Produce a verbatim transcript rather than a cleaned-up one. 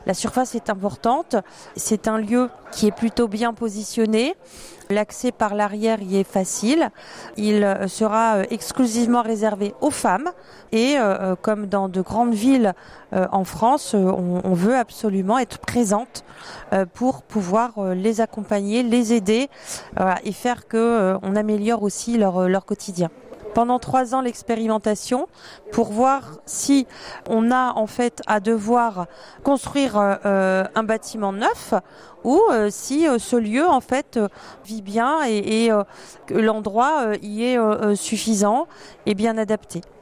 La surface est importante, c'est un lieu qui est plutôt bien positionné, l'accès par l'arrière y est facile, il sera exclusivement réservé aux femmes et euh, comme dans de grandes villes euh, en France, on, on veut absolument être présente euh, pour pouvoir euh, les accompagner, les aider euh, et faire qu'on euh, améliore aussi leur, leur quotidien. Pendant trois ans l'expérimentation pour voir si on a en fait à devoir construire euh, un bâtiment neuf ou euh, si euh, ce lieu en fait euh, vit bien et, et euh, que l'endroit euh, y est euh, suffisant et bien adapté.